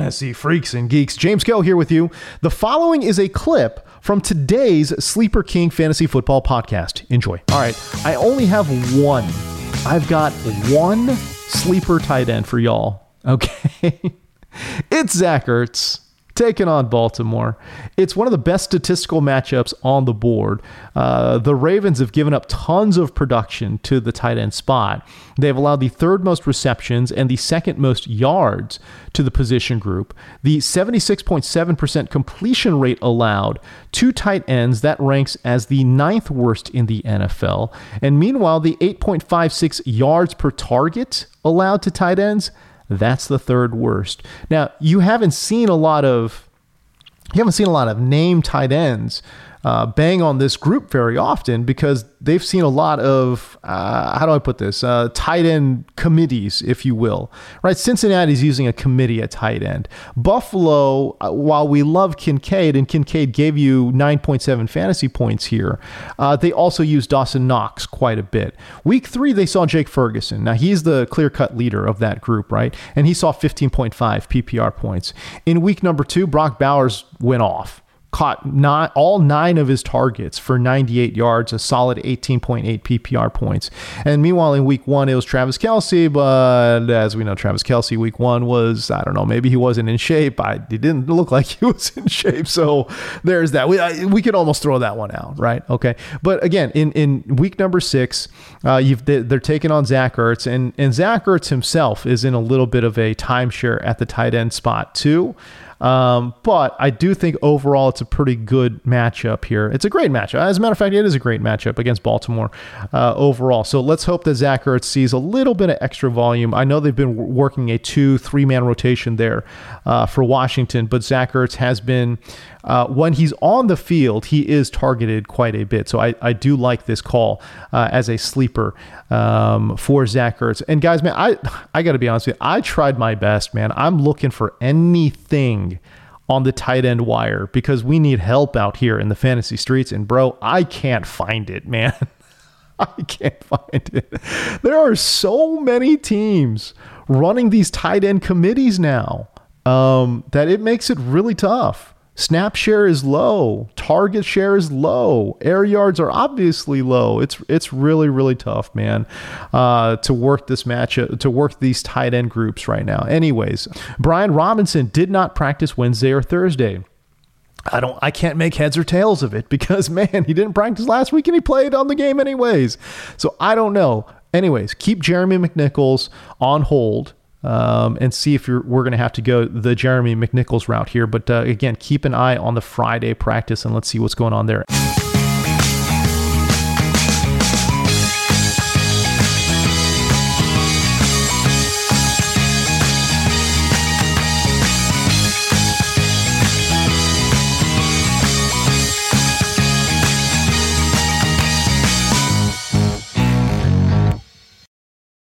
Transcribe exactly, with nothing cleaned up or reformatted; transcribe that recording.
Fantasy freaks and geeks, James Koh here with you. The following is a clip from today's Sleeper King Fantasy Football podcast. Enjoy. All right, I only have one. I've got one sleeper tight end for y'all. Okay, it's Zach Ertz taking on Baltimore. It's one of the best statistical matchups on the board. Uh, the Ravens have given up tons of production to the tight end spot. They've allowed the third most receptions and the second most yards to the position group. The seventy-six point seven percent completion rate allowed to tight ends, that ranks as the ninth worst in the N F L. And meanwhile, the eight point five six yards per target allowed to tight ends, that's the third worst. Now, you haven't seen a lot of you haven't seen a lot of name tight ends uh, bang on this group very often because they've seen a lot of, uh, how do I put this, uh, tight end committees, if you will. Right? Cincinnati's using a committee at tight end. Buffalo, uh, while we love Kincaid, and Kincaid gave you nine point seven fantasy points here, uh, they also use Dawson Knox quite a bit. Week three, they saw Jake Ferguson. Now, he's the clear-cut leader of that group, right? And he saw fifteen point five P P R points. In week number two, Brock Bowers went off. Caught nine, all nine of his targets for ninety-eight yards, a solid eighteen point eight P P R points. And meanwhile, in week one, it was Travis Kelce. But as we know, Travis Kelce, week one was, I don't know, maybe he wasn't in shape. I, it didn't look like he was in shape. So there's that. We, I, we could almost throw that one out, right? Okay. But again, in, in week number six, uh, you've, they're taking on Zach Ertz. And, and Zach Ertz himself is in a little bit of a timeshare at the tight end spot, too. Um, but I do think overall it's a pretty good matchup here. It's a great matchup. As a matter of fact, it is a great matchup against Baltimore uh, overall. So let's hope that Zach Ertz sees a little bit of extra volume. I know they've been working a two, three-man rotation there uh, for Washington, but Zach Ertz has been, uh, when he's on the field, he is targeted quite a bit. So I, I do like this call uh, as a sleeper um, for Zach Ertz. And guys, man, I, I got to be honest with you. I tried my best, man. I'm looking for anything on the tight end wire because we need help out here in the fantasy streets. And bro, I can't find it, man. I can't find it. There are so many teams running these tight end committees now um, that it makes it really tough. Snap share is low. Target share is low. Air yards are obviously low. It's it's really, really tough, man, uh, to work this matchup, to work these tight end groups right now. Anyways, Brian Robinson did not practice Wednesday or Thursday. I don't. I can't make heads or tails of it because, man, he didn't practice last week and he played on the game anyways. So I don't know. Anyways, keep Jeremy McNichols on hold. Um, and see if you're, we're going to have to go the Jeremy McNichols route here. But uh, again, keep an eye on the Friday practice and let's see what's going on there.